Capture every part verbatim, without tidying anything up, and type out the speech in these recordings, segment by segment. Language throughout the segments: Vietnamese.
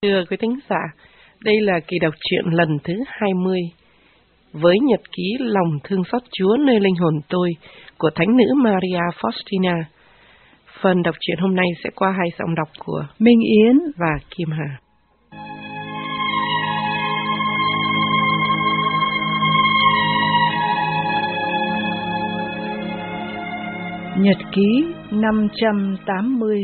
Thưa quý thính giả, đây là kỳ đọc truyện lần thứ hai mươi với nhật ký Lòng thương xót Chúa nơi linh hồn tôi của Thánh nữ Maria Faustina. Phần đọc truyện hôm nay sẽ qua hai giọng đọc của Minh Yến và Kim Hà. Nhật ký năm trăm tám mươi.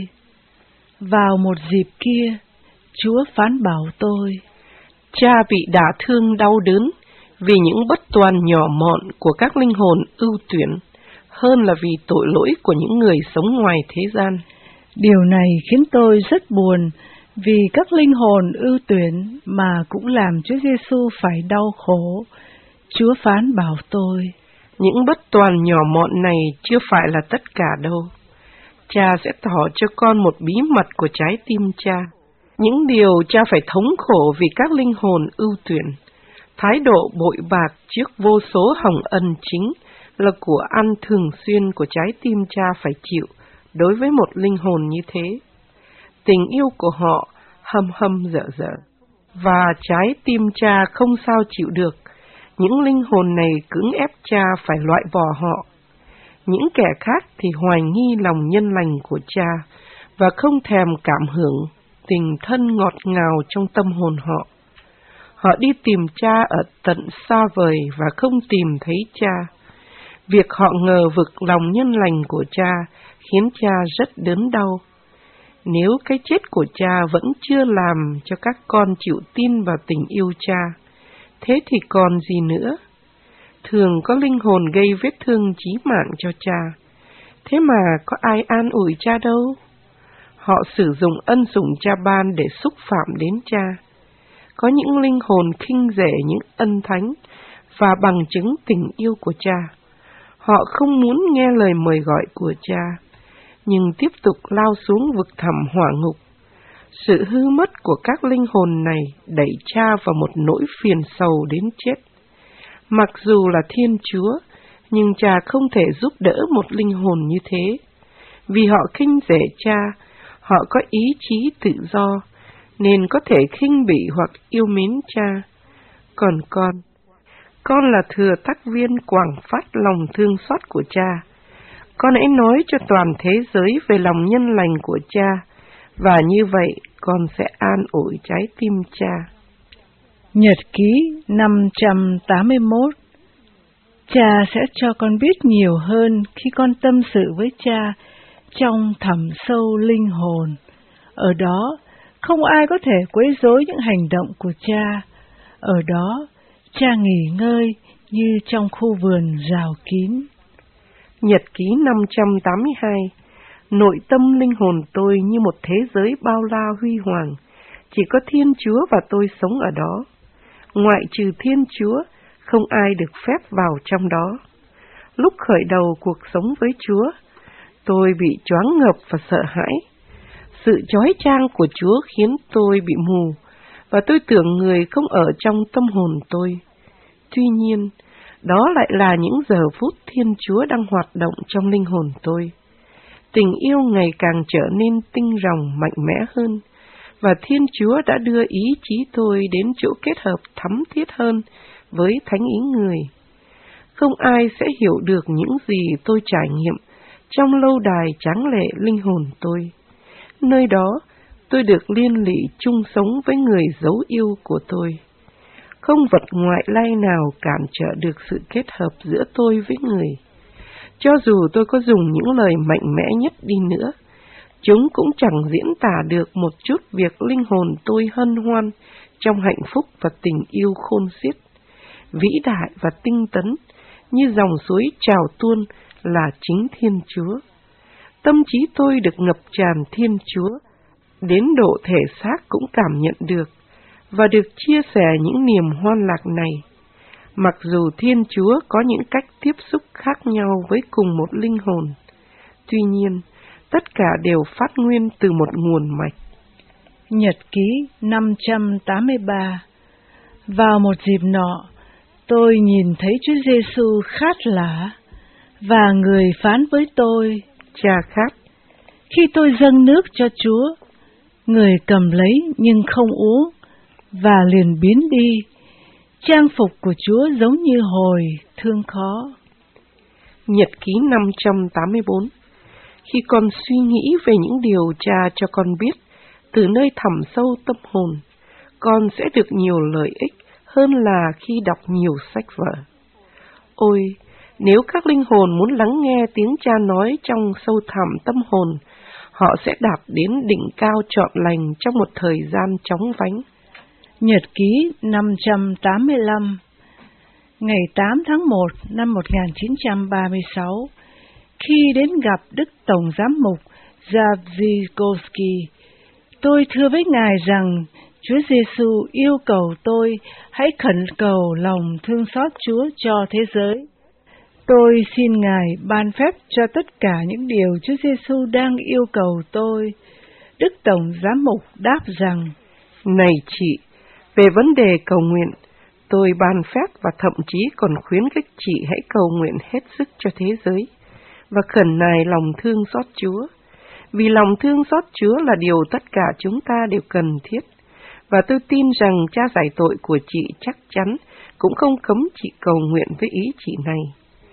Vào một dịp kia, Chúa phán bảo tôi: Cha bị đả thương đau đớn vì những bất toàn nhỏ mọn của các linh hồn ưu tuyển, hơn là vì tội lỗi của những người sống ngoài thế gian. Điều này khiến tôi rất buồn, vì các linh hồn ưu tuyển mà cũng làm Chúa Giêsu phải đau khổ. Chúa phán bảo tôi: Những bất toàn nhỏ mọn này chưa phải là tất cả đâu. Cha sẽ tỏ cho con một bí mật của trái tim cha. Những điều cha phải thống khổ vì các linh hồn ưu tuyển. Thái độ bội bạc trước vô số hồng ân chính là của ăn thường xuyên của trái tim cha phải chịu đối với một linh hồn như thế. Tình yêu của họ hâm hâm dở dở, và trái tim cha không sao chịu được. Những linh hồn này cưỡng ép cha phải loại bỏ họ. Những kẻ khác thì hoài nghi lòng nhân lành của cha và không thèm cảm hưởng tình thân ngọt ngào trong tâm hồn họ. Họ đi tìm cha ở tận xa vời và không tìm thấy cha. Việc họ ngờ vực lòng nhân lành của cha khiến cha rất đớn đau. Nếu cái chết của cha vẫn chưa làm cho các con chịu tin vào tình yêu cha, thế thì còn gì nữa? Thường có linh hồn gây vết thương chí mạng cho cha, thế mà có ai an ủi cha đâu. Họ sử dụng ân sủng cha ban để xúc phạm đến cha. Có những linh hồn khinh rẻ những ân thánh và bằng chứng tình yêu của cha. Họ không muốn nghe lời mời gọi của cha, nhưng tiếp tục lao xuống vực thẳm hỏa ngục. Sự hư mất của các linh hồn này đẩy cha vào một nỗi phiền sầu đến chết. Mặc dù là Thiên Chúa, nhưng cha không thể giúp đỡ một linh hồn như thế. Vì họ khinh rẻ cha, họ có ý chí tự do, nên có thể khinh bỉ hoặc yêu mến cha. Còn con, con là thừa tác viên quảng phát lòng thương xót của cha. Con hãy nói cho toàn thế giới về lòng nhân lành của cha, và như vậy con sẽ an ủi trái tim cha. Nhật ký năm trăm tám mươi mốt. Cha sẽ cho con biết nhiều hơn khi con tâm sự với cha trong thẳm sâu linh hồn. Ở đó, không ai có thể quấy rối những hành động của cha. Ở đó, cha nghỉ ngơi như trong khu vườn rào kín. Nhật ký năm trăm tám mươi hai. Nội tâm linh hồn tôi như một thế giới bao la huy hoàng. Chỉ có Thiên Chúa và tôi sống ở đó. Ngoại trừ Thiên Chúa, không ai được phép vào trong đó. Lúc khởi đầu cuộc sống với Chúa, tôi bị choáng ngợp và sợ hãi. Sự chói chang của Chúa khiến tôi bị mù, và tôi tưởng người không ở trong tâm hồn tôi. Tuy nhiên, đó lại là những giờ phút Thiên Chúa đang hoạt động trong linh hồn tôi. Tình yêu ngày càng trở nên tinh ròng mạnh mẽ hơn, và Thiên Chúa đã đưa ý chí tôi đến chỗ kết hợp thắm thiết hơn với thánh ý người. Không ai sẽ hiểu được những gì tôi trải nghiệm trong lâu đài tráng lệ linh hồn tôi. Nơi đó, tôi được liên lụy chung sống với người dấu yêu của tôi. Không vật ngoại lai nào cản trở được sự kết hợp giữa tôi với người. Cho dù tôi có dùng những lời mạnh mẽ nhất đi nữa, chúng cũng chẳng diễn tả được một chút việc linh hồn tôi hân hoan trong hạnh phúc và tình yêu khôn xiết, vĩ đại và tinh tấn, như dòng suối trào tuôn là chính Thiên Chúa. Tâm trí tôi được ngập tràn Thiên Chúa, đến độ thể xác cũng cảm nhận được, và được chia sẻ những niềm hoan lạc này. Mặc dù Thiên Chúa có những cách tiếp xúc khác nhau với cùng một linh hồn, tuy nhiên, tất cả đều phát nguyên từ một nguồn mạch. Nhật ký năm trăm tám mươi ba. Vào một dịp nọ, tôi nhìn thấy Chúa Giêsu khát lả, và người phán với tôi: Cha khát. Khi tôi dâng nước cho Chúa, Người cầm lấy nhưng không uống, và liền biến đi. Trang phục của Chúa giống như hồi thương khó. Nhật ký năm trăm tám mươi bốn. Khi con suy nghĩ về những điều Cha cho con biết từ nơi thẳm sâu tâm hồn, con sẽ được nhiều lợi ích hơn là khi đọc nhiều sách vở. Ôi, nếu các linh hồn muốn lắng nghe tiếng Cha nói trong sâu thẳm tâm hồn, họ sẽ đạt đến đỉnh cao trọn lành trong một thời gian chóng vánh. Nhật ký năm trăm tám mươi lăm. Ngày tám tháng một năm một nghìn chín trăm ba mươi sáu, khi đến gặp Đức Tổng Giám mục Zawdzikowski, tôi thưa với Ngài rằng Chúa Giêsu yêu cầu tôi hãy khẩn cầu lòng thương xót Chúa cho thế giới. Tôi xin Ngài ban phép cho tất cả những điều Chúa Giêsu đang yêu cầu tôi. Đức Tổng Giám mục đáp rằng: Này chị, về vấn đề cầu nguyện, tôi ban phép và thậm chí còn khuyến khích chị hãy cầu nguyện hết sức cho thế giới và khẩn nài lòng thương xót Chúa, vì lòng thương xót Chúa là điều tất cả chúng ta đều cần thiết, và tôi tin rằng Cha giải tội của chị chắc chắn cũng không cấm chị cầu nguyện với ý chị này.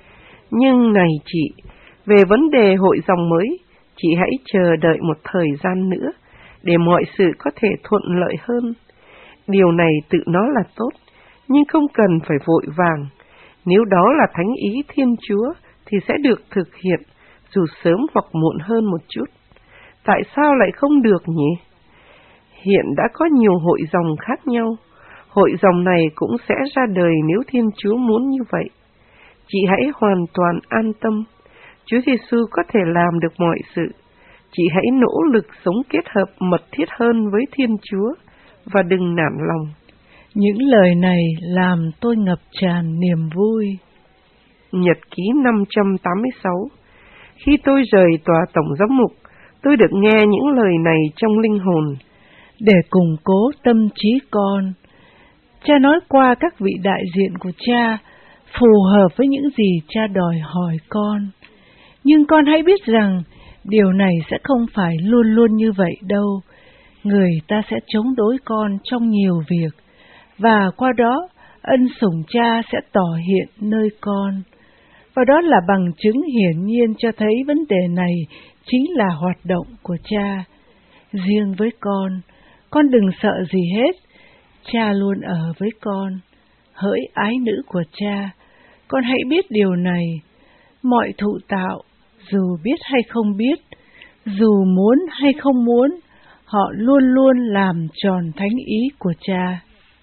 Nhưng này chị, về vấn đề hội dòng mới, chị hãy chờ đợi một thời gian nữa để mọi sự có thể thuận lợi hơn. Điều này tự nó là tốt, nhưng không cần phải vội vàng. Nếu đó là thánh ý Thiên Chúa thì sẽ được thực hiện, dù sớm hoặc muộn hơn một chút. Tại sao lại không được nhỉ? Hiện đã có nhiều hội dòng khác nhau. Hội dòng này cũng sẽ ra đời nếu Thiên Chúa muốn như vậy. Chị hãy hoàn toàn an tâm. Chúa Giêsu có thể làm được mọi sự. Chị hãy nỗ lực sống kết hợp mật thiết hơn với Thiên Chúa và đừng nản lòng. Những lời này làm tôi ngập tràn niềm vui. Nhật ký năm trăm tám mươi sáu. Khi tôi rời tòa tổng giám mục, tôi được nghe những lời này trong linh hồn. Để củng cố tâm trí con, Cha nói qua các vị đại diện của Cha, phù hợp với những gì Cha đòi hỏi con. Nhưng con hãy biết rằng, điều này sẽ không phải luôn luôn như vậy đâu. Người ta sẽ chống đối con trong nhiều việc, và qua đó, ân sủng Cha sẽ tỏ hiện nơi con. Và đó là bằng chứng hiển nhiên cho thấy vấn đề này chính là hoạt động của Cha. Riêng với con, con đừng sợ gì hết. Cha luôn ở với con. Hỡi ái nữ của Cha, con hãy biết điều này. Mọi thụ tạo, dù biết hay không biết, dù muốn hay không muốn, họ luôn luôn làm tròn thánh ý của Cha.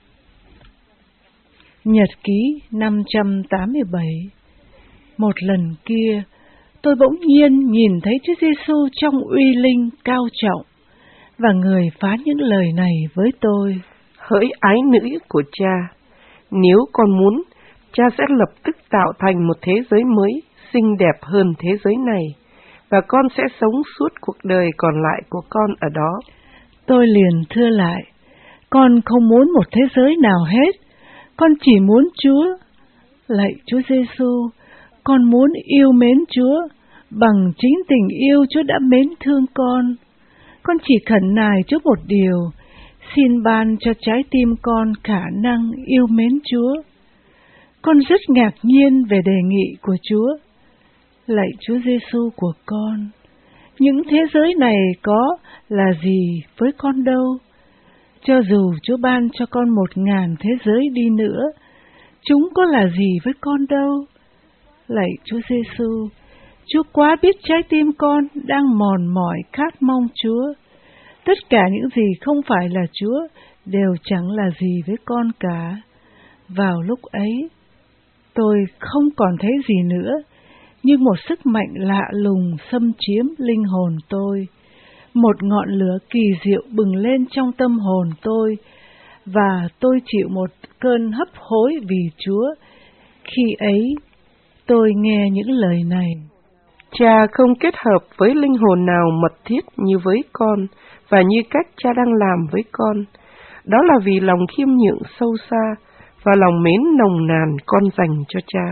Nhật ký năm trăm tám mươi bảy. Một lần kia, tôi bỗng nhiên nhìn thấy Chúa Giêsu trong uy linh cao trọng, và Người phán những lời này với tôi. Hỡi ái nữ của Cha, nếu con muốn, Cha sẽ lập tức tạo thành một thế giới mới, xinh đẹp hơn thế giới này, và con sẽ sống suốt cuộc đời còn lại của con ở đó. Tôi liền thưa lại, con không muốn một thế giới nào hết, con chỉ muốn Chúa. Lạy Chúa Giêsu, con muốn yêu mến Chúa, bằng chính tình yêu Chúa đã mến thương con. Con chỉ khẩn nài Chúa một điều, xin ban cho trái tim con khả năng yêu mến Chúa. Con rất ngạc nhiên về đề nghị của Chúa. Lạy Chúa Giêsu của con, những thế giới này có là gì với con đâu. Cho dù Chúa ban cho con một ngàn thế giới đi nữa, chúng có là gì với con đâu. Lạy Chúa Giêsu, Chúa quá biết trái tim con đang mòn mỏi khát mong Chúa. Tất cả những gì không phải là Chúa đều chẳng là gì với con cả. Vào lúc ấy, tôi không còn thấy gì nữa, nhưng một sức mạnh lạ lùng xâm chiếm linh hồn tôi. Một ngọn lửa kỳ diệu bừng lên trong tâm hồn tôi, và tôi chịu một cơn hấp hối vì Chúa. Khi ấy, tôi nghe những lời này. Cha không kết hợp với linh hồn nào mật thiết như với con, và như cách Cha đang làm với con. Đó là vì lòng khiêm nhượng sâu xa, và lòng mến nồng nàn con dành cho Cha.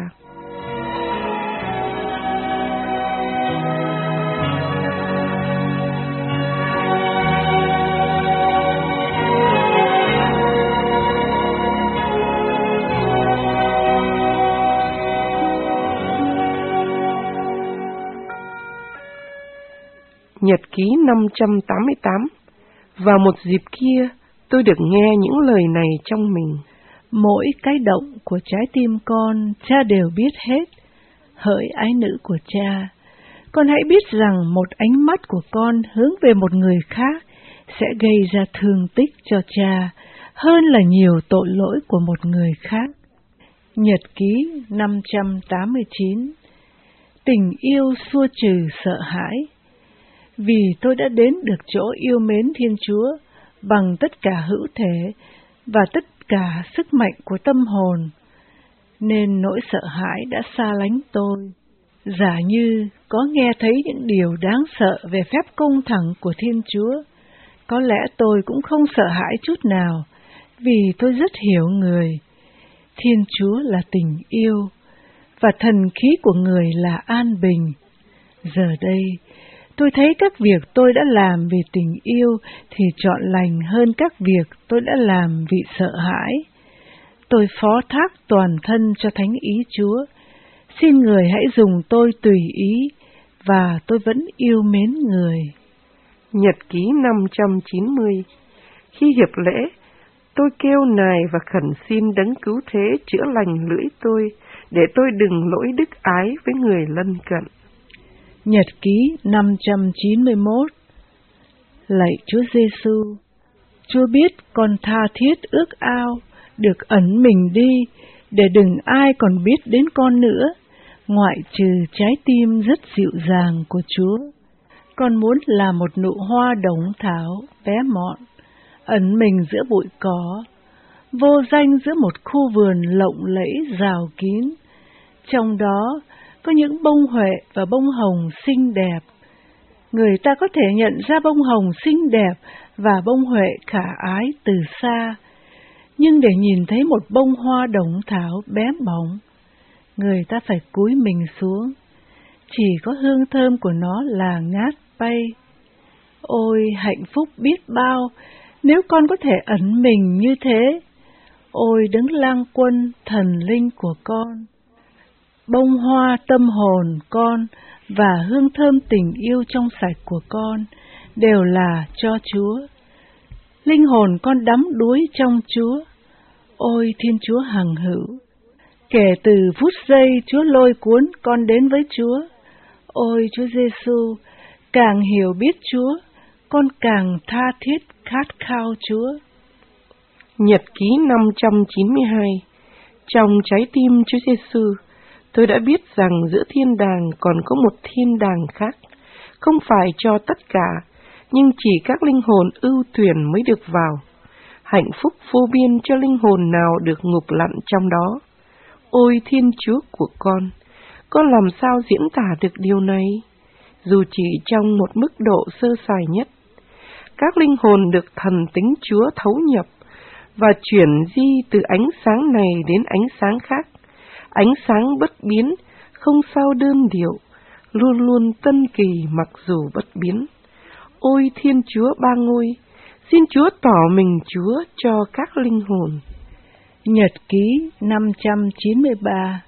Nhật ký năm trăm tám mươi tám. Vào một dịp kia, tôi được nghe những lời này trong mình. Mỗi cái động của trái tim con, cha đều biết hết. Hỡi ái nữ của cha, con hãy biết rằng một ánh mắt của con hướng về một người khác sẽ gây ra thương tích cho cha hơn là nhiều tội lỗi của một người khác. Nhật ký năm trăm tám mươi chín. Tình yêu xua trừ sợ hãi. Vì tôi đã đến được chỗ yêu mến Thiên Chúa bằng tất cả hữu thể và tất cả sức mạnh của tâm hồn, nên nỗi sợ hãi đã xa lánh tôi. Giả như có nghe thấy những điều đáng sợ về phép công thẳng của Thiên Chúa, có lẽ tôi cũng không sợ hãi chút nào, vì tôi rất hiểu người. Thiên Chúa là tình yêu, và thần khí của người là an bình. Giờ đây, tôi thấy các việc tôi đã làm vì tình yêu thì trọn lành hơn các việc tôi đã làm vì sợ hãi. Tôi phó thác toàn thân cho thánh ý Chúa. Xin người hãy dùng tôi tùy ý, và tôi vẫn yêu mến người. Nhật ký năm trăm chín mươi. Khi hiệp lễ, tôi kêu nài và khẩn xin Đấng Cứu Thế chữa lành lưỡi tôi, để tôi đừng lỗi đức ái với người lân cận. Nhật ký năm trăm chín mươi mốt. Lạy Chúa Giêsu, Chúa biết con tha thiết ước ao được ẩn mình đi, để đừng ai còn biết đến con nữa, ngoại trừ trái tim rất dịu dàng của Chúa. Con muốn là một nụ hoa đống thảo bé mọn, ẩn mình giữa bụi cỏ, vô danh giữa một khu vườn lộng lẫy rào kín. Trong đó có những bông huệ và bông hồng xinh đẹp. Người ta có thể nhận ra bông hồng xinh đẹp và bông huệ khả ái từ xa, nhưng để nhìn thấy một bông hoa đống thảo bé bỏng, người ta phải cúi mình xuống. Chỉ có hương thơm của nó là ngát bay. Ôi hạnh phúc biết bao nếu con có thể ẩn mình như thế. Ôi Đấng Lang Quân thần linh của con, bông hoa tâm hồn con và hương thơm tình yêu trong sạch của con đều là cho Chúa. Linh hồn con đắm đuối trong Chúa. Ôi Thiên Chúa hằng hữu, kể từ phút giây Chúa lôi cuốn con đến với Chúa. Ôi Chúa Giêsu, càng hiểu biết Chúa, con càng tha thiết khát khao Chúa. Nhật ký năm trăm chín mươi hai. Trong trái tim Chúa Giêsu, tôi đã biết rằng giữa thiên đàng còn có một thiên đàng khác, không phải cho tất cả, nhưng chỉ các linh hồn ưu tuyển mới được vào. Hạnh phúc vô biên cho linh hồn nào được ngục lặn trong đó. Ôi Thiên Chúa của con, con làm sao diễn tả được điều này? Dù chỉ trong một mức độ sơ sài nhất, các linh hồn được thần tính Chúa thấu nhập và chuyển di từ ánh sáng này đến ánh sáng khác. Ánh sáng bất biến, không sao đơn điệu, luôn luôn tân kỳ mặc dù bất biến. Ôi Thiên Chúa ba ngôi, xin Chúa tỏ mình Chúa cho các linh hồn. Nhật ký năm trăm chín mươi ba.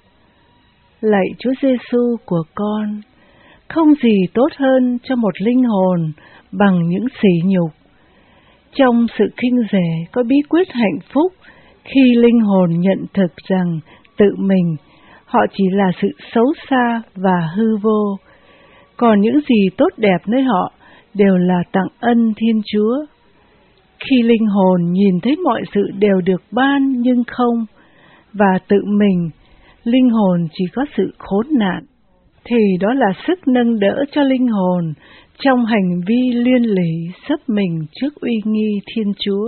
Lạy Chúa Giêsu của con, không gì tốt hơn cho một linh hồn bằng những sỉ nhục. Trong sự khinh rẻ có bí quyết hạnh phúc khi linh hồn nhận thực rằng tự mình, họ chỉ là sự xấu xa và hư vô, còn những gì tốt đẹp nơi họ đều là tặng ân Thiên Chúa. Khi linh hồn nhìn thấy mọi sự đều được ban nhưng không, và tự mình, linh hồn chỉ có sự khốn nạn, thì đó là sức nâng đỡ cho linh hồn trong hành vi liên lỉ sấp mình trước uy nghi Thiên Chúa.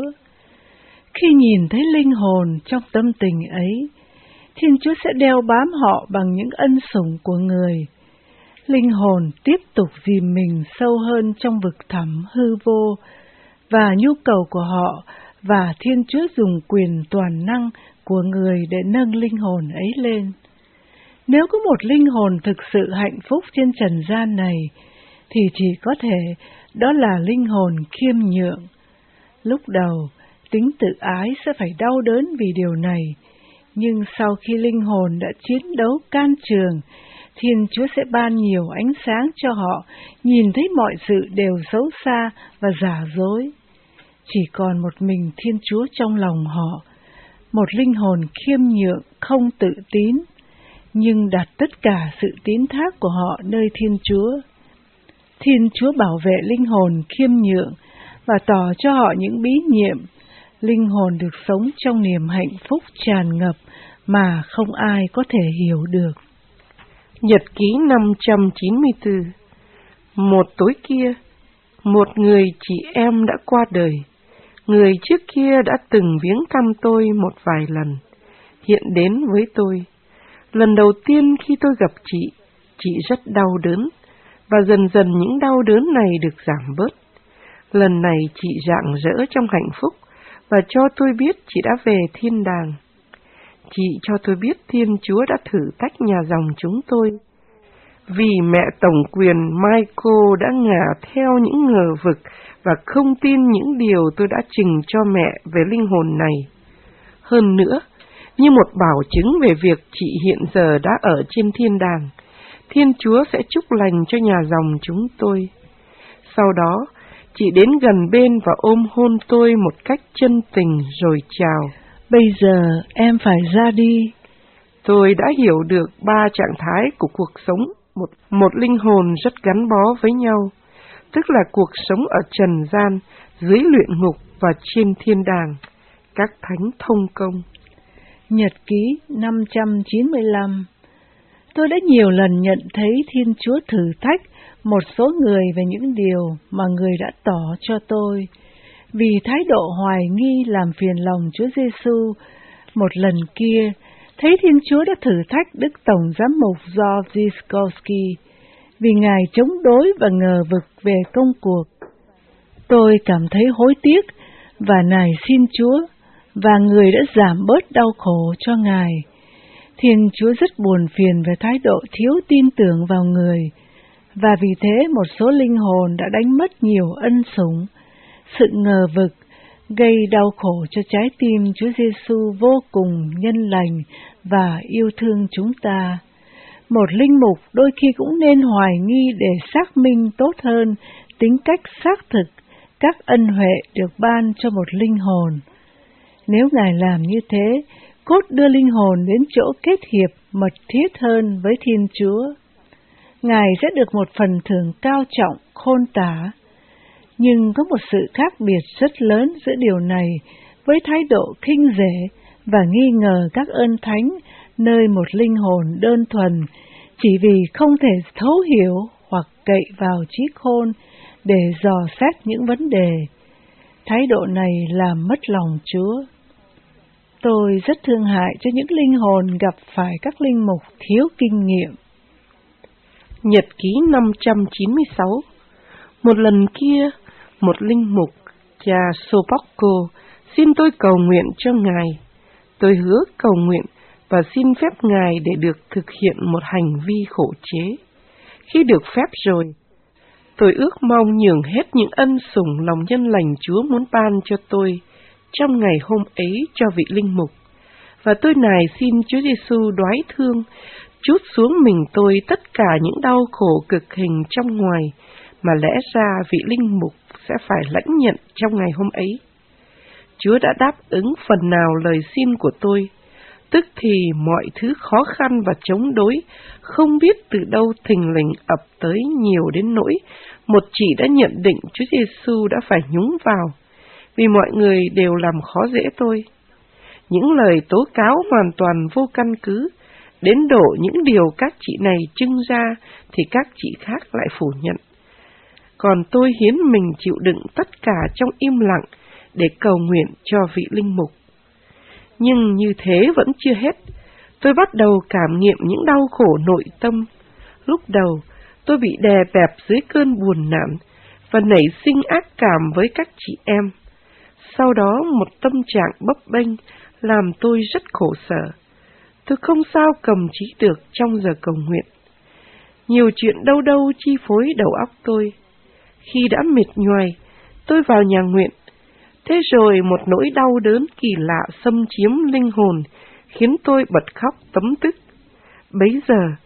Khi nhìn thấy linh hồn trong tâm tình ấy, Thiên Chúa sẽ đeo bám họ bằng những ân sủng của người. Linh hồn tiếp tục dìm mình sâu hơn trong vực thẳm hư vô, và nhu cầu của họ, và Thiên Chúa dùng quyền toàn năng của người để nâng linh hồn ấy lên. Nếu có một linh hồn thực sự hạnh phúc trên trần gian này, thì chỉ có thể đó là linh hồn khiêm nhượng. Lúc đầu, tính tự ái sẽ phải đau đớn vì điều này, nhưng sau khi linh hồn đã chiến đấu can trường, Thiên Chúa sẽ ban nhiều ánh sáng cho họ, nhìn thấy mọi sự đều xấu xa và giả dối. Chỉ còn một mình Thiên Chúa trong lòng họ, một linh hồn khiêm nhượng, không tự tín, nhưng đặt tất cả sự tín thác của họ nơi Thiên Chúa. Thiên Chúa bảo vệ linh hồn khiêm nhượng và tỏ cho họ những bí nhiệm. Linh hồn được sống trong niềm hạnh phúc tràn ngập mà không ai có thể hiểu được. Nhật ký năm trăm chín mươi tư. Một tối kia, một người chị em đã qua đời. Người trước kia đã từng viếng thăm tôi một vài lần, hiện đến với tôi. Lần đầu tiên khi tôi gặp chị, chị rất đau đớn, và dần dần những đau đớn này được giảm bớt. Lần này chị rạng rỡ trong hạnh phúc, và cho tôi biết chị đã về thiên đàng. Chị cho tôi biết Thiên Chúa đã thử tách nhà dòng chúng tôi, vì mẹ tổng quyền Michael đã ngả theo những ngờ vực và không tin những điều tôi đã trình cho mẹ về linh hồn này. Hơn nữa, như một bảo chứng về việc chị hiện giờ đã ở trên thiên đàng, Thiên Chúa sẽ chúc lành cho nhà dòng chúng tôi. Sau đó, chị đến gần bên và ôm hôn tôi một cách chân tình rồi chào. Bây giờ em phải ra đi. Tôi đã hiểu được ba trạng thái của cuộc sống, một, một linh hồn rất gắn bó với nhau, tức là cuộc sống ở trần gian, dưới luyện ngục và trên thiên đàng, các thánh thông công. Nhật ký năm trăm chín mươi lăm. Tôi đã nhiều lần nhận thấy Thiên Chúa thử thách một số người về những điều mà người đã tỏ cho tôi. Vì thái độ hoài nghi làm phiền lòng Chúa Giêsu, một lần kia, thấy Thiên Chúa đã thử thách Đức Tổng Giám mục George Ziskowski, vì Ngài chống đối và ngờ vực về công cuộc. Tôi cảm thấy hối tiếc và nài xin Chúa, và người đã giảm bớt đau khổ cho Ngài. Thiên Chúa rất buồn phiền về thái độ thiếu tin tưởng vào người, và vì thế một số linh hồn đã đánh mất nhiều ân sủng. Sự ngờ vực gây đau khổ cho trái tim Chúa Giêsu vô cùng nhân lành và yêu thương chúng ta. Một linh mục đôi khi cũng nên hoài nghi để xác minh tốt hơn tính cách xác thực các ân huệ được ban cho một linh hồn. Nếu Ngài làm như thế, cốt đưa linh hồn đến chỗ kết hiệp mật thiết hơn với Thiên Chúa. Ngài sẽ được một phần thưởng cao trọng, khôn tả. Nhưng có một sự khác biệt rất lớn giữa điều này với thái độ khinh rẻ và nghi ngờ các ơn thánh nơi một linh hồn đơn thuần chỉ vì không thể thấu hiểu hoặc cậy vào trí khôn để dò xét những vấn đề. Thái độ này làm mất lòng Chúa. Tôi rất thương hại cho những linh hồn gặp phải các linh mục thiếu kinh nghiệm. Nhật ký năm trăm chín mươi sáu. Một lần kia, một linh mục, cha Sopocco, xin tôi cầu nguyện cho Ngài. Tôi hứa cầu nguyện và xin phép Ngài để được thực hiện một hành vi khổ chế. Khi được phép rồi, tôi ước mong nhường hết những ân sủng lòng nhân lành Chúa muốn ban cho tôi trong ngày hôm ấy cho vị linh mục, và tôi nài xin Chúa Giêsu đoái thương, trút xuống mình tôi tất cả những đau khổ cực hình trong ngoài mà lẽ ra vị linh mục sẽ phải lãnh nhận trong ngày hôm ấy. Chúa đã đáp ứng phần nào lời xin của tôi, tức thì mọi thứ khó khăn và chống đối không biết từ đâu thình lình ập tới nhiều đến nỗi một chị đã nhận định Chúa Giêsu đã phải nhúng vào, vì mọi người đều làm khó dễ tôi. Những lời tố cáo hoàn toàn vô căn cứ, đến độ những điều các chị này trưng ra thì các chị khác lại phủ nhận. Còn tôi hiến mình chịu đựng tất cả trong im lặng để cầu nguyện cho vị linh mục. Nhưng như thế vẫn chưa hết, tôi bắt đầu cảm nghiệm những đau khổ nội tâm. Lúc đầu, tôi bị đè bẹp dưới cơn buồn nản và nảy sinh ác cảm với các chị em. Sau đó một tâm trạng bấp bênh làm tôi rất khổ sở. Tôi không sao cầm trí được trong giờ cầu nguyện. Nhiều chuyện đâu đâu chi phối đầu óc tôi. Khi đã mệt nhoài, tôi vào nhà nguyện. Thế rồi một nỗi đau đớn kỳ lạ xâm chiếm linh hồn, khiến tôi bật khóc tấm tức. Bấy giờ,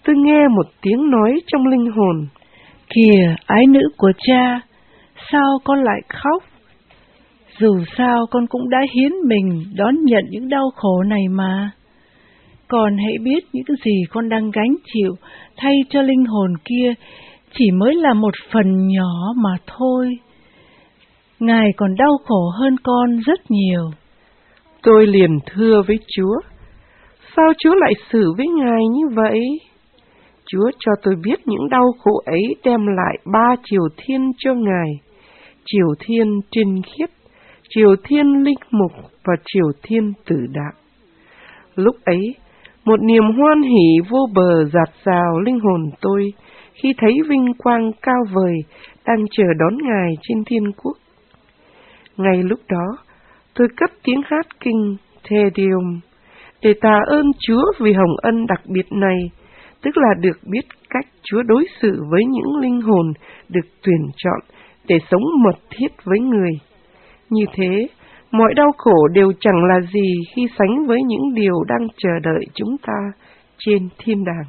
tôi nghe một tiếng nói trong linh hồn. Kìa, ái nữ của cha, sao con lại khóc? Dù sao con cũng đã hiến mình đón nhận những đau khổ này mà. Con hãy biết những cái gì con đang gánh chịu thay cho linh hồn kia chỉ mới là một phần nhỏ mà thôi. Ngài còn đau khổ hơn con rất nhiều. Tôi liền thưa với Chúa, sao Chúa lại xử với Ngài như vậy? Chúa cho tôi biết những đau khổ ấy đem lại ba triều thiên cho Ngài: triều thiên trinh khiết, triều thiên linh mục và triều thiên tử đạo. Lúc ấy, một niềm hoan hỉ vô bờ dạt dào linh hồn tôi khi thấy vinh quang cao vời đang chờ đón Ngài trên thiên quốc. Ngay lúc đó, tôi cất tiếng hát kinh Te Deum để tạ ơn Chúa vì hồng ân đặc biệt này, tức là được biết cách Chúa đối xử với những linh hồn được tuyển chọn để sống mật thiết với người. Như thế, mọi đau khổ đều chẳng là gì khi sánh với những điều đang chờ đợi chúng ta trên thiên đàng.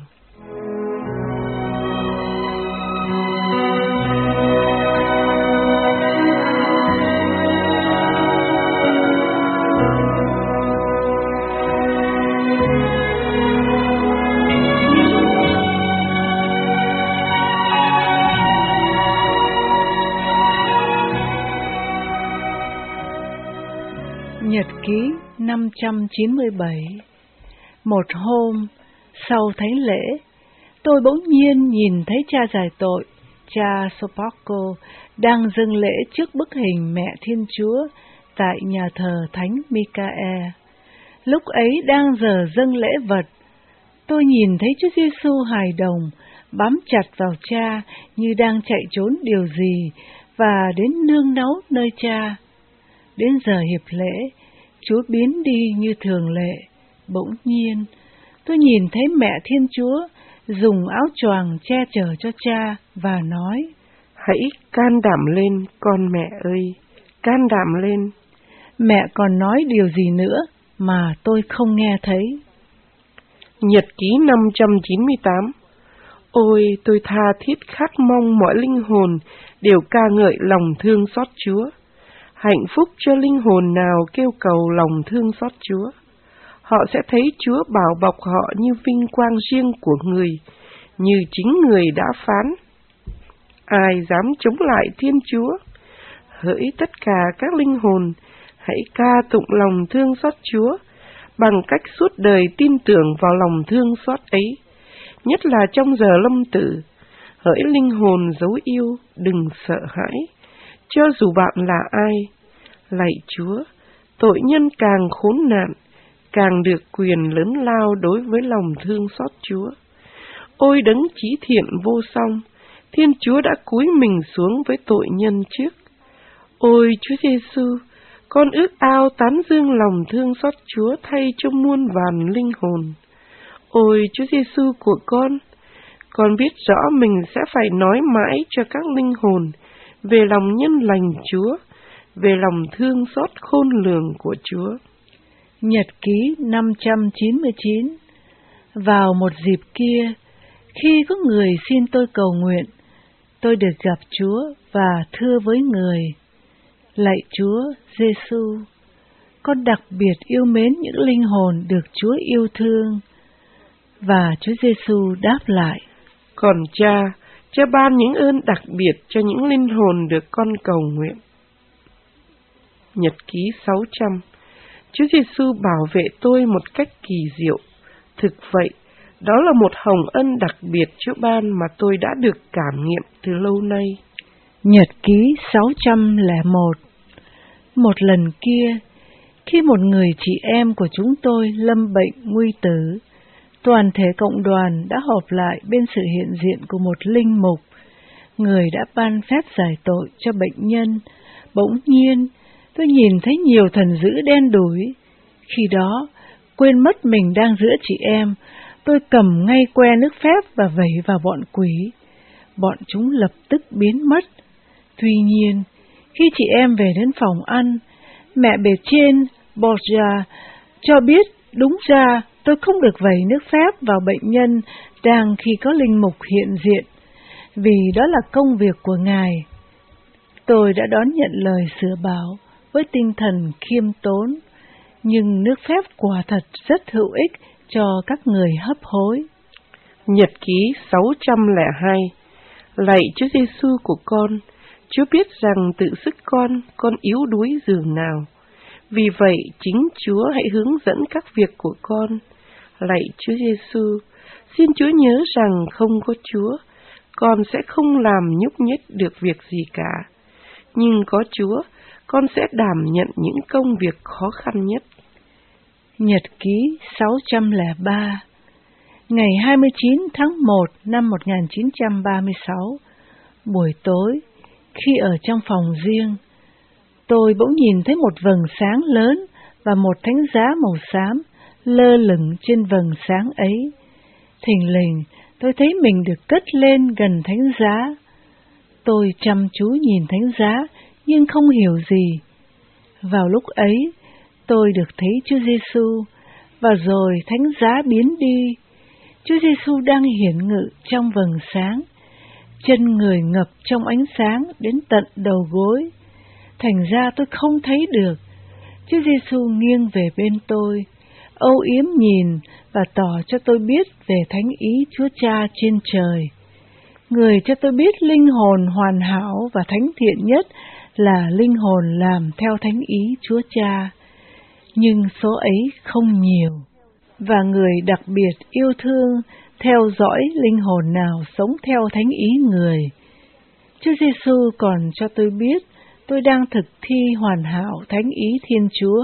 Nhật ký năm trăm chín mươi bảy. Một hôm, sau thánh lễ, tôi bỗng nhiên nhìn thấy cha giải tội, cha Sopoco, đang dâng lễ trước bức hình Mẹ Thiên Chúa tại nhà thờ Thánh Michael. Lúc ấy đang giờ dâng lễ vật, tôi nhìn thấy Chúa Giêsu hài đồng bám chặt vào cha như đang chạy trốn điều gì và đến nương náu nơi cha. Đến giờ hiệp lễ, Chúa biến đi như thường lệ. Bỗng nhiên, tôi nhìn thấy Mẹ Thiên Chúa dùng áo choàng che chở cho cha và nói: Hãy can đảm lên, con mẹ ơi, can đảm lên. Mẹ còn nói điều gì nữa mà tôi không nghe thấy. Nhật ký năm trăm chín mươi tám. Ôi, tôi tha thiết khát mong mọi linh hồn đều ca ngợi lòng thương xót Chúa. Hạnh phúc cho linh hồn nào kêu cầu lòng thương xót Chúa. Họ sẽ thấy Chúa bảo bọc họ như vinh quang riêng của người, như chính người đã phán. Ai dám chống lại Thiên Chúa? Hỡi tất cả các linh hồn, hãy ca tụng lòng thương xót Chúa bằng cách suốt đời tin tưởng vào lòng thương xót ấy, nhất là trong giờ lâm tử. Hỡi linh hồn dấu yêu, đừng sợ hãi, cho dù bạn là ai. Lạy Chúa, tội nhân càng khốn nạn, càng được quyền lớn lao đối với lòng thương xót Chúa. Ôi đấng chí thiện vô song, Thiên Chúa đã cúi mình xuống với tội nhân trước. Ôi Chúa Giêsu, con ước ao tán dương lòng thương xót Chúa thay cho muôn vàn linh hồn. Ôi Chúa Giêsu của con, con biết rõ mình sẽ phải nói mãi cho các linh hồn về lòng nhân lành Chúa, về lòng thương xót khôn lường của Chúa. Nhật ký năm trăm chín mươi chín. Vào một dịp kia, khi có người xin tôi cầu nguyện, tôi được gặp Chúa và thưa với người: Lạy Chúa Giêsu, con đặc biệt yêu mến những linh hồn được Chúa yêu thương. Và Chúa Giêsu đáp lại: Còn Cha, Cha ban những ơn đặc biệt cho những linh hồn được con cầu nguyện. Nhật ký sáu trăm. Chúa Giêsu bảo vệ tôi một cách kỳ diệu. Thực vậy, đó là một hồng ân đặc biệt Chúa ban mà tôi đã được cảm nghiệm từ lâu nay. Nhật ký sáu trăm lẻ một. Một lần kia, khi một người chị em của chúng tôi lâm bệnh nguy tử, toàn thể cộng đoàn đã họp lại bên sự hiện diện của một linh mục, người đã ban phép giải tội cho bệnh nhân. Bỗng nhiên, tôi nhìn thấy nhiều thần dữ đen đủi. Khi đó, quên mất mình đang giữa chị em, tôi cầm ngay que nước phép và vẩy vào bọn quỷ. Bọn chúng lập tức biến mất. Tuy nhiên, khi chị em về đến phòng ăn, mẹ bề trên Borgia cho biết đúng ra tôi không được vẩy nước phép vào bệnh nhân đang khi có linh mục hiện diện, vì đó là công việc của Ngài. Tôi đã đón nhận lời sửa bảo với tinh thần khiêm tốn, nhưng nước phép quả thật rất hữu ích cho các người hấp hối. Nhật ký sáu trăm lẻ hai. Lạy Chúa Giêsu của con, Chúa biết rằng tự sức con, con yếu đuối dường nào. Vì vậy, chính Chúa hãy hướng dẫn các việc của con. Lạy Chúa Giêsu, xin Chúa nhớ rằng không có Chúa, con sẽ không làm nhúc nhích được việc gì cả. Nhưng có Chúa, con sẽ đảm nhận những công việc khó khăn nhất. Nhật ký sáu trăm lẻ ba. Ngày hai mươi chín tháng một năm một nghìn chín trăm ba mươi sáu, buổi tối, khi ở trong phòng riêng, tôi bỗng nhìn thấy một vầng sáng lớn và một thánh giá màu xám lơ lửng trên vầng sáng ấy. Thình lình, tôi thấy mình được cất lên gần thánh giá. Tôi chăm chú nhìn thánh giá nhưng không hiểu gì. Vào lúc ấy, tôi được thấy Chúa Giêsu, và rồi thánh giá biến đi. Chúa Giêsu đang hiển ngự trong vầng sáng, chân người ngập trong ánh sáng đến tận đầu gối. Thành ra tôi không thấy được. Chúa Giêsu nghiêng về bên tôi, âu yếm nhìn và tỏ cho tôi biết về thánh ý Chúa Cha trên trời. Người cho tôi biết linh hồn hoàn hảo và thánh thiện nhất là linh hồn làm theo thánh ý Chúa Cha. Nhưng số ấy không nhiều, và người đặc biệt yêu thương theo dõi linh hồn nào sống theo thánh ý người. Chúa Giêsu còn cho tôi biết tôi đang thực thi hoàn hảo thánh ý Thiên Chúa.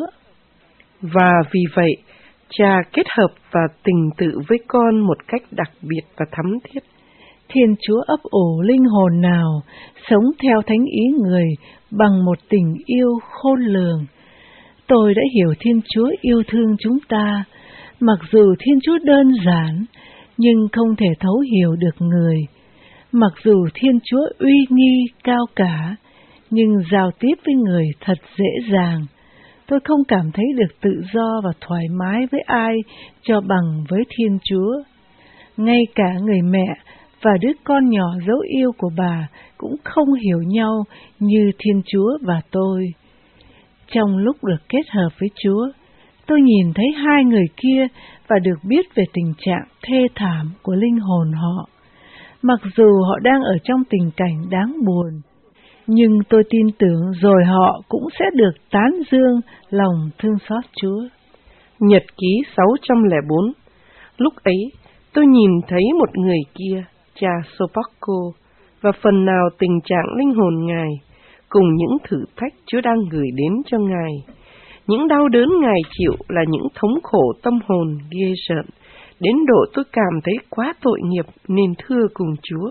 Và vì vậy, Cha kết hợp và tình tự với con một cách đặc biệt và thắm thiết. Thiên Chúa ấp ủ linh hồn nào sống theo thánh ý người bằng một tình yêu khôn lường. Tôi đã hiểu Thiên Chúa yêu thương chúng ta, mặc dù Thiên Chúa đơn giản, nhưng không thể thấu hiểu được người. Mặc dù Thiên Chúa uy nghi cao cả, nhưng giao tiếp với người thật dễ dàng. Tôi không cảm thấy được tự do và thoải mái với ai cho bằng với Thiên Chúa. Ngay cả người mẹ và đứa con nhỏ dấu yêu của bà cũng không hiểu nhau như Thiên Chúa và tôi. Trong lúc được kết hợp với Chúa, tôi nhìn thấy hai người kia và được biết về tình trạng thê thảm của linh hồn họ. Mặc dù họ đang ở trong tình cảnh đáng buồn, nhưng tôi tin tưởng rồi họ cũng sẽ được tán dương lòng thương xót Chúa. Nhật ký sáu trăm lẻ bốn. Lúc ấy, tôi nhìn thấy một người kia, cha Sopoco, và phần nào tình trạng linh hồn Ngài, cùng những thử thách Chúa đang gửi đến cho Ngài. Những đau đớn Ngài chịu là những thống khổ tâm hồn ghê rợn, đến độ tôi cảm thấy quá tội nghiệp nên thưa cùng Chúa.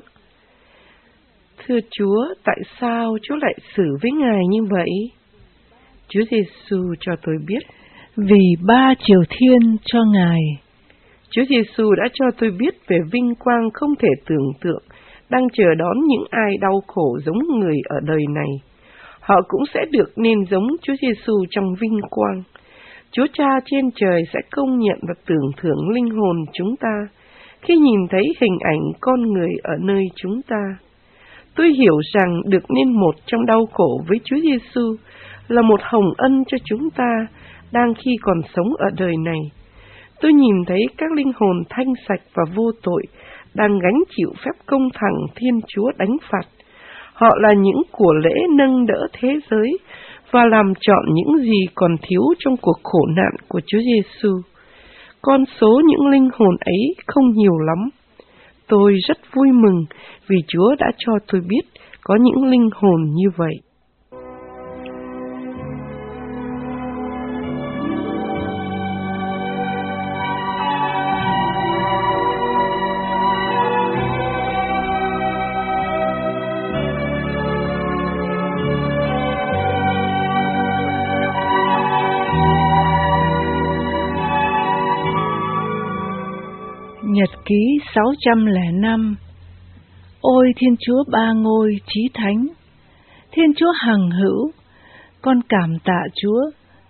Thưa Chúa, tại sao Chúa lại xử với Ngài như vậy? Chúa Giêsu cho tôi biết. Vì ba triều thiên cho Ngài. Chúa Giêsu đã cho tôi biết về vinh quang không thể tưởng tượng đang chờ đón những ai đau khổ giống người ở đời này. Họ cũng sẽ được nên giống Chúa Giêsu trong vinh quang. Chúa Cha trên trời sẽ công nhận và tưởng thưởng linh hồn chúng ta khi nhìn thấy hình ảnh con người ở nơi chúng ta. Tôi hiểu rằng được nên một trong đau khổ với Chúa Giêsu là một hồng ân cho chúng ta đang khi còn sống ở đời này. Tôi nhìn thấy các linh hồn thanh sạch và vô tội đang gánh chịu phép công thẳng Thiên Chúa đánh phạt. Họ là những của lễ nâng đỡ thế giới và làm trọn những gì còn thiếu trong cuộc khổ nạn của Chúa Giêsu. Con số những linh hồn ấy không nhiều lắm. Tôi rất vui mừng vì Chúa đã cho tôi biết có những linh hồn như vậy. Nhật ký sáu trăm lẻ năm. Ôi Thiên Chúa ba ngôi chí thánh, Thiên Chúa hằng hữu, con cảm tạ Chúa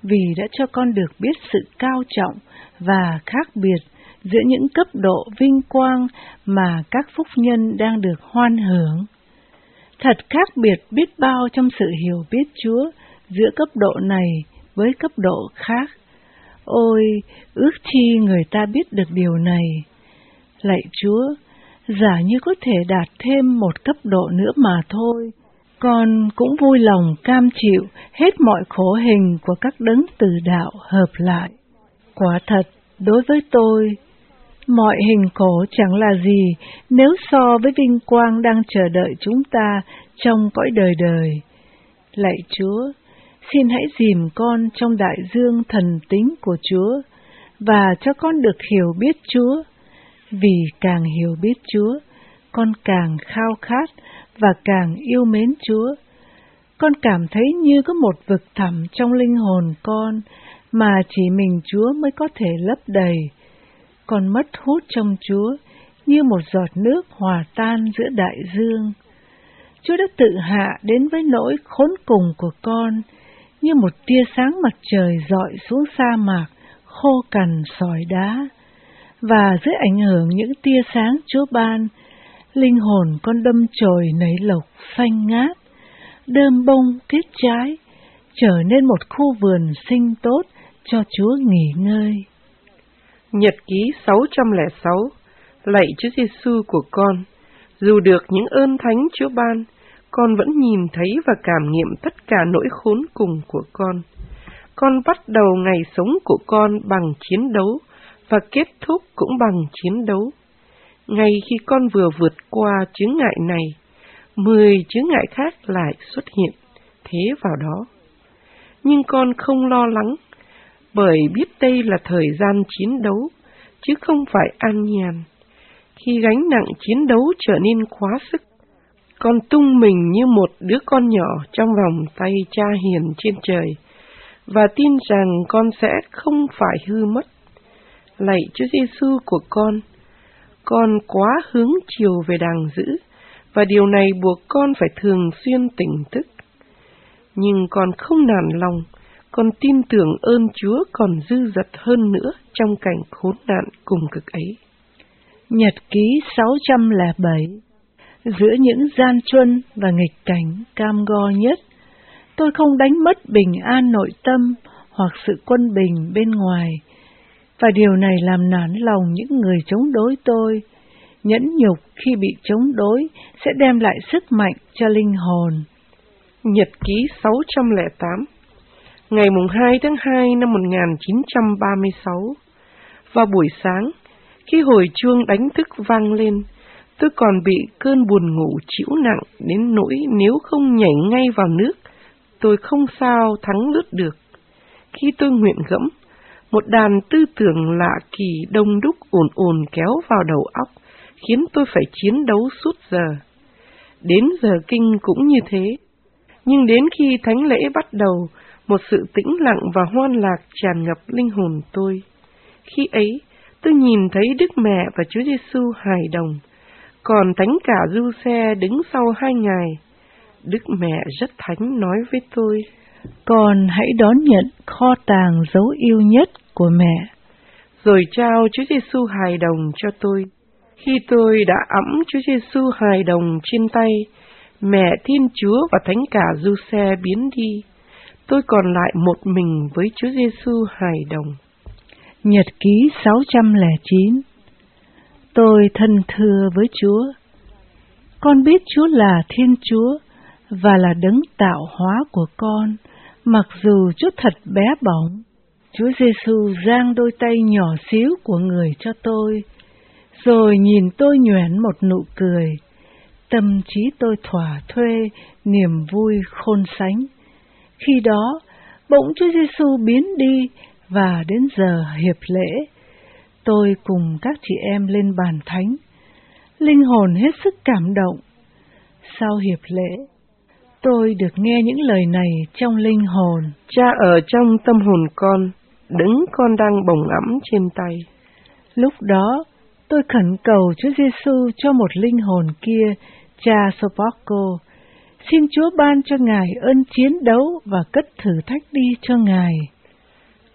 vì đã cho con được biết sự cao trọng và khác biệt giữa những cấp độ vinh quang mà các phúc nhân đang được hoan hưởng. Thật khác biệt biết bao trong sự hiểu biết Chúa giữa cấp độ này với cấp độ khác. Ôi, ước chi người ta biết được điều này. Lạy Chúa, giả như có thể đạt thêm một cấp độ nữa mà thôi, con cũng vui lòng cam chịu hết mọi khổ hình của các đấng từ đạo hợp lại. Quả thật, đối với tôi, mọi hình khổ chẳng là gì nếu so với vinh quang đang chờ đợi chúng ta trong cõi đời đời. Lạy Chúa, xin hãy dìm con trong đại dương thần tính của Chúa và cho con được hiểu biết Chúa, vì càng hiểu biết Chúa, con càng khao khát và càng yêu mến Chúa. Con cảm thấy như có một vực thẳm trong linh hồn con mà chỉ mình Chúa mới có thể lấp đầy. Con mất hút trong Chúa như một giọt nước hòa tan giữa đại dương. Chúa đã tự hạ đến với nỗi khốn cùng của con, như một tia sáng mặt trời rọi xuống sa mạc khô cằn sỏi đá. Và dưới ảnh hưởng những tia sáng Chúa ban, linh hồn con đâm chồi nảy lộc xanh ngát, đơm bông kết trái, trở nên một khu vườn xinh tốt cho Chúa nghỉ ngơi. Nhật ký sáu trăm lẻ sáu. Lạy Chúa Giêsu của con, dù được những ơn thánh Chúa ban, con vẫn nhìn thấy và cảm nghiệm tất cả nỗi khốn cùng của con. Con bắt đầu ngày sống của con bằng chiến đấu và kết thúc cũng bằng chiến đấu. Ngay khi con vừa vượt qua chướng ngại này, mười chướng ngại khác lại xuất hiện, thế vào đó. Nhưng con không lo lắng, bởi biết đây là thời gian chiến đấu, chứ không phải an nhàn. Khi gánh nặng chiến đấu trở nên quá sức, con tung mình như một đứa con nhỏ trong vòng tay Cha hiền trên trời, và tin rằng con sẽ không phải hư mất. Lạy Chúa Giêsu của con, con quá hướng chiều về đàng dữ, và điều này buộc con phải thường xuyên tỉnh thức. Nhưng con không nản lòng, con tin tưởng ơn Chúa còn dư dật hơn nữa trong cảnh khốn nạn cùng cực ấy. Nhật ký sáu trăm lẻ bảy. Giữa những gian truân và nghịch cảnh cam go nhất, tôi không đánh mất bình an nội tâm hoặc sự quân bình bên ngoài, và điều này làm nản lòng những người chống đối tôi. Nhẫn nhục khi bị chống đối sẽ đem lại sức mạnh cho linh hồn. Nhật ký sáu trăm lẻ tám. Ngày mùng hai tháng hai năm một nghìn chín trăm ba mươi sáu, vào buổi sáng, khi hồi chuông đánh thức vang lên, tôi còn bị cơn buồn ngủ trĩu nặng đến nỗi nếu không nhảy ngay vào nước, tôi không sao thắng lướt được. Khi tôi nguyện gẫm, một đàn tư tưởng lạ kỳ đông đúc ồn ồn kéo vào đầu óc, khiến tôi phải chiến đấu suốt giờ. Đến giờ kinh cũng như thế, nhưng đến khi thánh lễ bắt đầu, một sự tĩnh lặng và hoan lạc tràn ngập linh hồn tôi. Khi ấy, tôi nhìn thấy Đức Mẹ và Chúa Giêsu hài đồng, còn Thánh cả Giuse đứng sau hai ngài. Đức Mẹ rất thánh nói với tôi: Con hãy đón nhận kho tàng dấu yêu nhất của mẹ. Rồi trao Chúa Giêsu hài đồng cho tôi. Khi tôi đã ẵm Chúa Giêsu hài đồng trên tay, Mẹ Thiên Chúa và Thánh cả Giuse biến đi. Tôi còn lại một mình với Chúa Giêsu hài đồng. Nhật ký sáu trăm lẻ chín. Tôi thân thưa với Chúa. Con biết Chúa là Thiên Chúa và là đấng tạo hóa của con, mặc dù Chúa thật bé bỏng. Chúa Giêsu giang đôi tay nhỏ xíu của người cho tôi, rồi nhìn tôi nhoẻn một nụ cười. Tâm trí tôi thỏa thuê niềm vui khôn sánh. Khi đó, bỗng Chúa Giêsu biến đi, và đến giờ hiệp lễ, tôi cùng các chị em lên bàn thánh. Linh hồn hết sức cảm động. Sau hiệp lễ, tôi được nghe những lời này trong linh hồn: Cha ở trong tâm hồn con, đấng con đang bồng ẵm trên tay. Lúc đó, tôi khẩn cầu Chúa Giêsu cho một linh hồn kia, Cha Sopoco. Xin Chúa ban cho Ngài ơn chiến đấu và cất thử thách đi cho Ngài.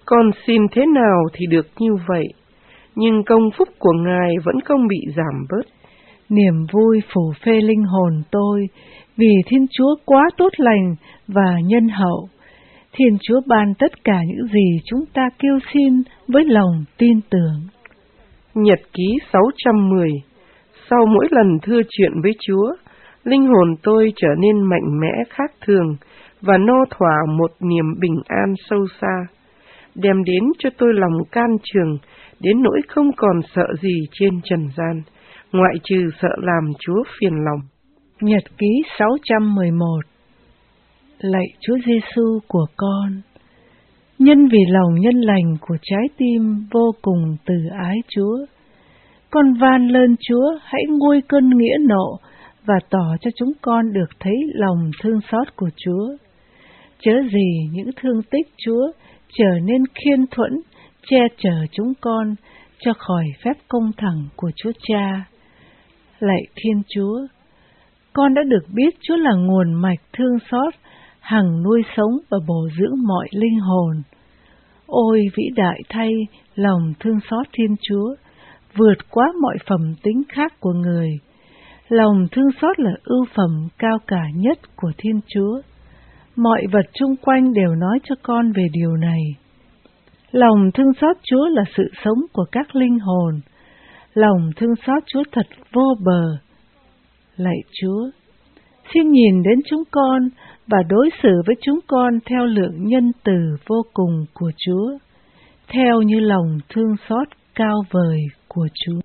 Con xin thế nào thì được như vậy, nhưng công phúc của Ngài vẫn không bị giảm bớt. Niềm vui phủ phê linh hồn tôi, vì Thiên Chúa quá tốt lành và nhân hậu. Thiên Chúa ban tất cả những gì chúng ta kêu xin với lòng tin tưởng. Nhật ký sáu trăm mười. Sau mỗi lần thưa chuyện với Chúa, linh hồn tôi trở nên mạnh mẽ khác thường và no thỏa một niềm bình an sâu xa, đem đến cho tôi lòng can trường đến nỗi không còn sợ gì trên trần gian, ngoại trừ sợ làm Chúa phiền lòng. Nhật ký sáu trăm mười một. Lạy Chúa Giêsu của con, nhân vì lòng nhân lành của trái tim vô cùng từ ái Chúa, con van lơn Chúa hãy nguôi cơn nghĩa nộ và tỏ cho chúng con được thấy lòng thương xót của Chúa. Chớ gì những thương tích Chúa trở nên khiên thuẫn, che chở chúng con cho khỏi phép công thẳng của Chúa Cha. Lạy Thiên Chúa, con đã được biết Chúa là nguồn mạch thương xót, hằng nuôi sống và bổ dưỡng mọi linh hồn. Ôi vĩ đại thay lòng thương xót Thiên Chúa, vượt quá mọi phẩm tính khác của người. Lòng thương xót là ưu phẩm cao cả nhất của Thiên Chúa. Mọi vật chung quanh đều nói cho con về điều này. Lòng thương xót Chúa là sự sống của các linh hồn. Lòng thương xót Chúa thật vô bờ. Lạy Chúa, xin nhìn đến chúng con và đối xử với chúng con theo lượng nhân từ vô cùng của Chúa, theo như lòng thương xót cao vời của Chúa.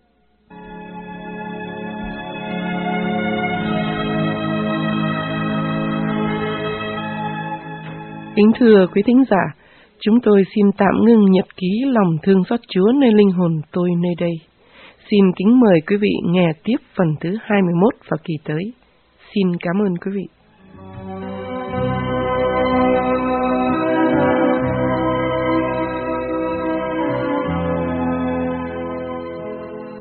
Kính thưa quý thính giả, chúng tôi xin tạm ngưng nhật ký lòng thương xót Chúa nơi linh hồn tôi nơi đây. Xin kính mời quý vị nghe tiếp phần thứ hai mươi mốt vào kỳ tới. Xin cảm ơn quý vị.